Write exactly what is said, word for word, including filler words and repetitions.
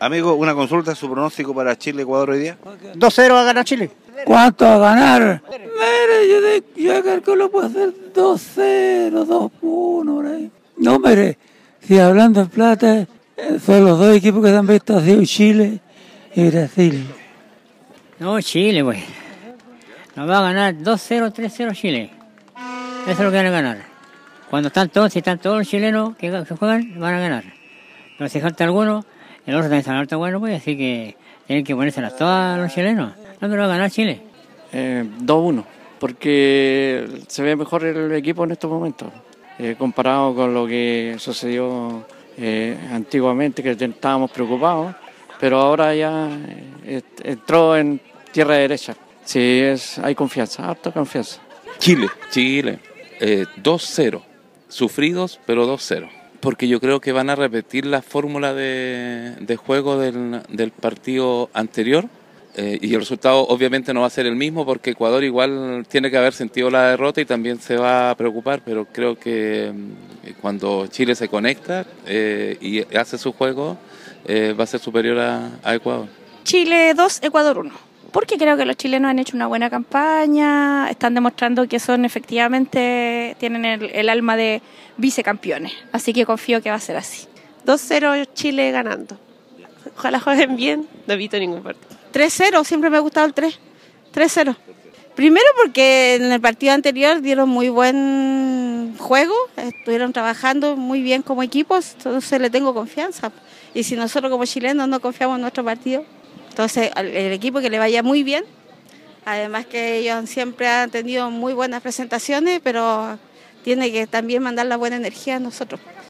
Amigo, una consulta, su pronóstico para Chile-Ecuador hoy día. dos cero va a ganar Chile. ¿Cuánto va a ganar? Mire, yo, de, yo calculo puede hacer dos cero, dos uno, por ahí. No, mire, si hablando en plata, son los dos equipos que se han visto, ha sido Chile y Brasil. No, Chile, pues. Nos va a ganar dos cero, tres cero Chile. Eso es lo que van a ganar. Cuando están todos, si están todos los chilenos que, que juegan, van a ganar. Pero si falta alguno, el otro también está alto bueno, pues, así que tienen que ponérselas todas los chilenos. ¿Dónde lo va a ganar Chile? Eh, dos uno, porque se ve mejor el equipo en estos momentos, eh, comparado con lo que sucedió eh, antiguamente, que estábamos preocupados, pero ahora ya eh, entró en tierra derecha. Sí, es, hay confianza, harta confianza. Chile, Chile, eh, dos cero, sufridos pero dos cero, porque yo creo que van a repetir la fórmula de, de juego del, del partido anterior. Eh, y el resultado obviamente no va a ser el mismo porque Ecuador igual tiene que haber sentido la derrota y también se va a preocupar, pero creo que eh, cuando Chile se conecta eh, y hace su juego eh, va a ser superior a, a Ecuador. Chile dos, Ecuador uno. Porque creo que los chilenos han hecho una buena campaña, están demostrando que son efectivamente, tienen el, el alma de vicecampeones, así que confío que va a ser así. dos cero Chile ganando. Ojalá jueguen bien, no evito ningún partido. tres cero, siempre me ha gustado el tres. tres cero. Primero porque en el partido anterior dieron muy buen juego, estuvieron trabajando muy bien como equipos, entonces le tengo confianza. Y si nosotros como chilenos no confiamos en nuestro partido, entonces el equipo que le vaya muy bien. Además que ellos siempre han tenido muy buenas presentaciones, pero tiene que también mandar la buena energía a nosotros.